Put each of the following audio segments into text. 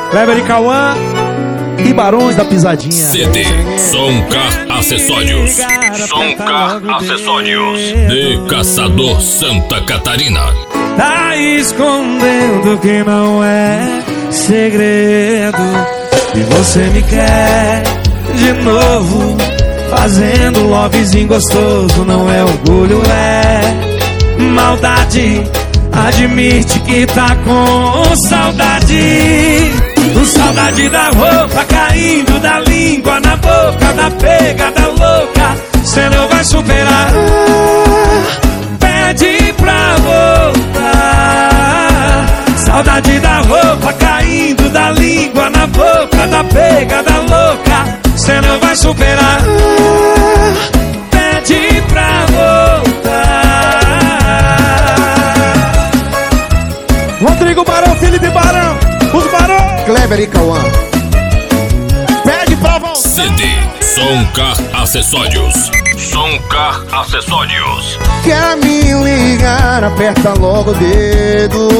Kleber e Cauã e Barões da Pisadinha. CD Soncar Acessórios. Soncar Acessórios de Caçador, Santa Catarina. Tá escondendo que não é segredo, e você me quer de novo, fazendo lovezinho gostoso. Não é orgulho, é maldade. Admite que tá com saudade. Saudade da roupa caindo, da língua na boca, da pegada louca. Cê não vai superar. Pede pra voltar. Saudade da roupa caindo, da língua na boca, da pegada louca. Cê não vai superar. Pede pra voltar. Rodrigo Barão, Felipe Barão, os Barão, Kleber e Cauã. Pede pra voltar. CD Soncar Acessórios. Soncar Acessórios. Quer me ligar, aperta logo o dedo.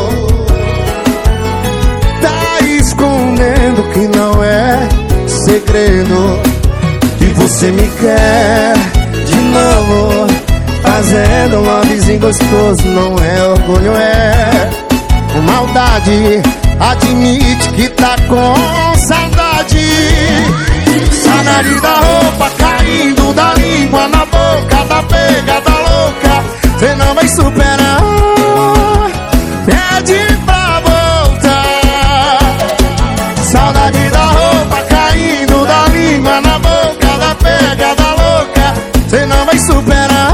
Tá escondendo que não é segredo, e você me quer de novo, fazendo um lovezinho gostoso. Não é orgulho, é maldade. Admite que tá com saudade. Saudade da roupa caindo, da língua na boca, da pegada louca. Cê não vai superar. Pede pra voltar. Saudade da roupa caindo, da língua na boca, da pegada louca. Cê não vai superar.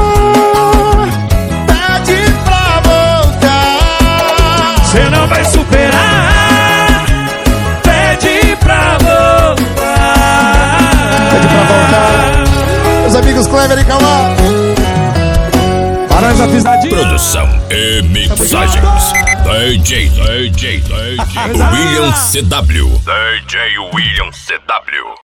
Pede pra voltar. Cê não vai superar. Meus amigos Kleber e Cauã. Barões da Pisadinha. Produção e mixagens DJ William CW. DJ William CW.